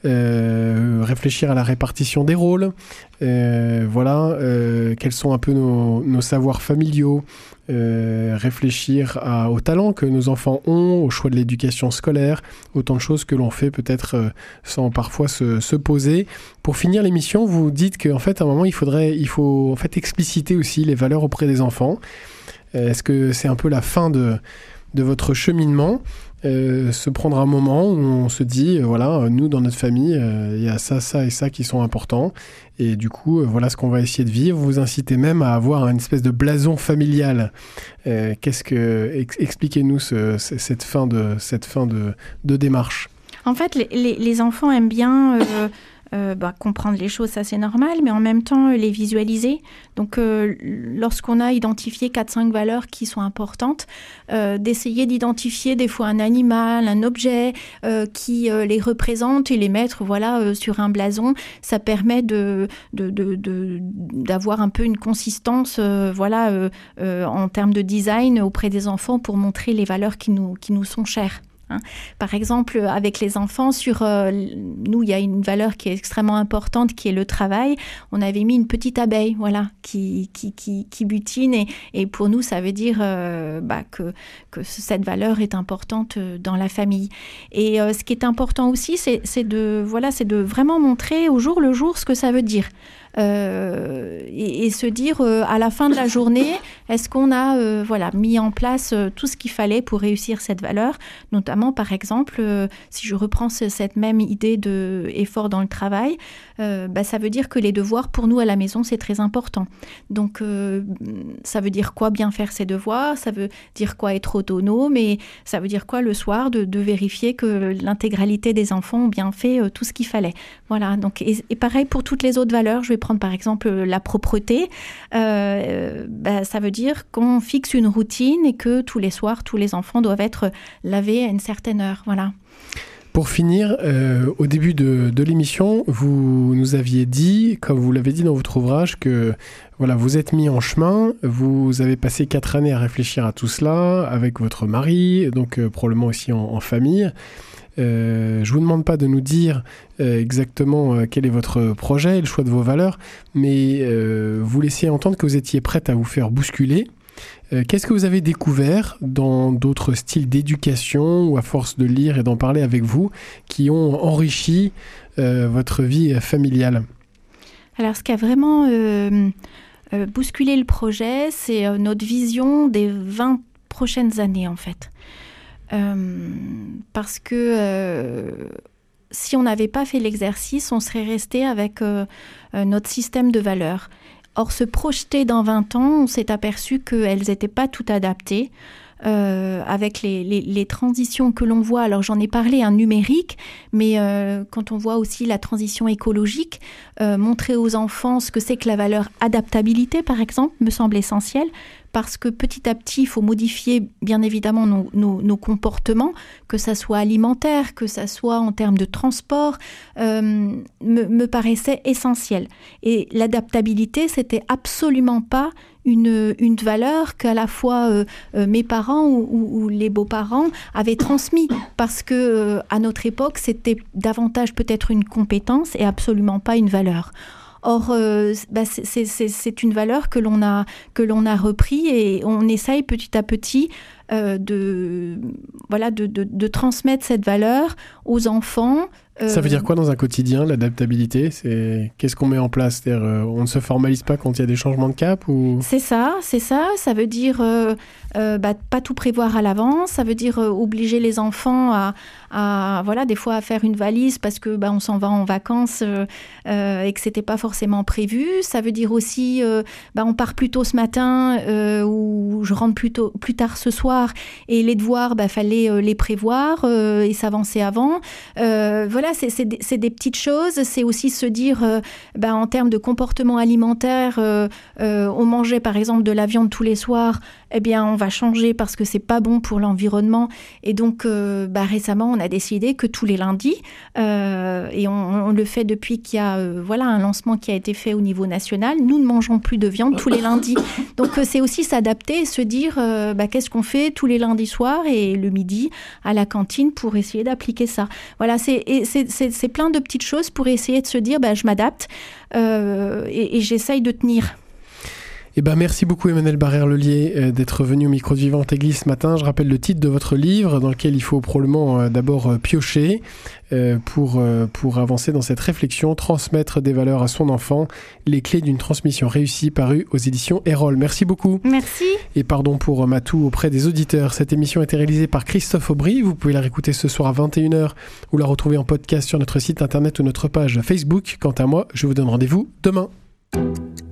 euh, réfléchir à la répartition des rôles, euh, voilà, euh, quels sont un peu nos, nos savoirs familiaux, euh, réfléchir à, aux talents que nos enfants ont, au choix de l'éducation scolaire, autant de choses que l'on fait peut-être euh, sans parfois se, se poser. Pour finir l'émission, vous dites qu'en fait, à un moment, il faudrait, il faut en fait expliciter aussi les valeurs auprès des enfants. Euh, est-ce que c'est un peu la fin de, de votre cheminement ? Euh, se prendre un moment où on se dit, euh, voilà, nous dans notre famille, il euh, y a ça, ça et ça qui sont importants. Et du coup, euh, voilà ce qu'on va essayer de vivre. Vous incitez même à avoir une espèce de blason familial. Euh, qu'est-ce que, ex- expliquez-nous ce, cette fin de, cette fin de, de démarche. En fait, les, les, les enfants aiment bien... Euh... Euh, bah, comprendre les choses, ça c'est normal, mais en même temps euh, les visualiser. Donc euh, lorsqu'on a identifié quatre cinq valeurs qui sont importantes, euh, d'essayer d'identifier des fois un animal, un objet euh, qui euh, les représente et les mettre voilà, euh, sur un blason, ça permet de, de, de, de, d'avoir un peu une consistance euh, voilà, euh, euh, en termes de design auprès des enfants pour montrer les valeurs qui nous, qui nous sont chères. Hein. Par exemple, avec les enfants, sur euh, nous, il y a une valeur qui est extrêmement importante, qui est le travail. On avait mis une petite abeille, voilà, qui qui qui, qui butine, et, et pour nous, ça veut dire euh, bah, que que cette valeur est importante dans la famille. Et euh, ce qui est important aussi, c'est c'est de voilà, c'est de vraiment montrer au jour le jour ce que ça veut dire. Euh, et, et se dire euh, à la fin de la journée, est-ce qu'on a euh, voilà, mis en place euh, tout ce qu'il fallait pour réussir cette valeur, notamment par exemple, euh, si je reprends ce, cette même idée d'effort dans le travail, euh, bah, ça veut dire que les devoirs pour nous à la maison c'est très important. Donc euh, ça veut dire quoi bien faire ses devoirs, ça veut dire quoi être autonome, et ça veut dire quoi le soir de, de vérifier que l'intégralité des enfants ont bien fait euh, tout ce qu'il fallait. Voilà, donc, et, et pareil pour toutes les autres valeurs, je vais prendre par exemple la propreté, euh, bah, ça veut dire qu'on fixe une routine et que tous les soirs, tous les enfants doivent être lavés à une certaine heure. Voilà. Pour finir, euh, au début de, de l'émission, vous nous aviez dit, comme vous l'avez dit dans votre ouvrage, que voilà, vous êtes mis en chemin, vous avez passé quatre années à réfléchir à tout cela avec votre mari, donc euh, probablement aussi en, en famille. Euh, je vous demande pas de nous dire euh, exactement euh, quel est votre projet, le choix de vos valeurs, mais euh, vous laissiez entendre que vous étiez prête à vous faire bousculer. Euh, qu'est-ce que vous avez découvert dans d'autres styles d'éducation ou à force de lire et d'en parler avec vous qui ont enrichi euh, votre vie familiale ? Alors, ce qui a vraiment euh, euh, bousculé le projet, c'est euh, notre vision des vingt prochaines années, en fait. Euh, parce que euh, si on n'avait pas fait l'exercice, on serait resté avec euh, euh, notre système de valeurs. Or, se projeter dans vingt ans, on s'est aperçu qu'elles n'étaient pas toutes adaptées. Euh, avec les, les, les transitions que l'on voit, alors j'en ai parlé, un numérique, mais euh, quand on voit aussi la transition écologique, euh, montrer aux enfants ce que c'est que la valeur adaptabilité, par exemple, me semble essentiel, parce que petit à petit, il faut modifier bien évidemment nos, nos, nos comportements, que ça soit alimentaire, que ça soit en termes de transport, euh, me, me paraissait essentiel. Et l'adaptabilité, c'était absolument pas Une, une valeur qu'à la fois euh, euh, mes parents ou, ou, ou les beaux-parents avaient transmis, parce que euh, à notre époque, c'était davantage peut-être une compétence et absolument pas une valeur. Or, euh, bah, c'est, c'est, c'est une valeur que l'on a, que l'on a repris et on essaye petit à petit euh, de, voilà, de, de, de transmettre cette valeur aux enfants. Euh... Ça veut dire quoi dans un quotidien, l'adaptabilité ? C'est... Qu'est-ce qu'on met en place ? C'est-à-dire, euh, on ne se formalise pas quand il y a des changements de cap ou... C'est ça, c'est ça. Ça veut dire euh, euh, bah, pas tout prévoir à l'avance. Ça veut dire euh, obliger les enfants à, à, voilà, des fois à faire une valise parce que bah, on s'en va en vacances euh, euh, et que c'était pas forcément prévu. Ça veut dire aussi, euh, bah, on part plus tôt ce matin euh, ou je rentre plus tôt, plus tard ce soir et les devoirs, bah, fallait euh, les prévoir euh, et s'avancer avant. Euh, voilà. C'est, c'est, des, c'est des petites choses. C'est aussi se dire, euh, ben, en termes de comportement alimentaire, euh, euh, on mangeait par exemple de la viande tous les soirs, eh bien on va changer parce que c'est pas bon pour l'environnement. Et donc euh, ben, récemment, on a décidé que tous les lundis, euh, et on, on le fait depuis qu'il y a euh, voilà, un lancement qui a été fait au niveau national, nous ne mangeons plus de viande tous les lundis. Donc euh, c'est aussi s'adapter et se dire euh, ben, qu'est-ce qu'on fait tous les lundis soirs et le midi à la cantine pour essayer d'appliquer ça. Voilà, c'est, et c'est C'est, c'est, c'est plein de petites choses pour essayer de se dire bah, je m'adapte euh, et, et j'essaye de tenir. Eh ben, merci beaucoup Emmanuelle Barrère-Lelier euh, d'être venue au micro de Vivante Église ce matin. Je rappelle le titre de votre livre dans lequel il faut probablement euh, d'abord euh, piocher euh, pour, euh, pour avancer dans cette réflexion, transmettre des valeurs à son enfant, les clés d'une transmission réussie, paru aux éditions Erol. Merci beaucoup. Merci. Et pardon pour ma toux auprès des auditeurs. Cette émission a été réalisée par Christophe Aubry. Vous pouvez la réécouter ce soir à vingt et une heures ou la retrouver en podcast sur notre site internet ou notre page Facebook. Quant à moi, je vous donne rendez-vous demain.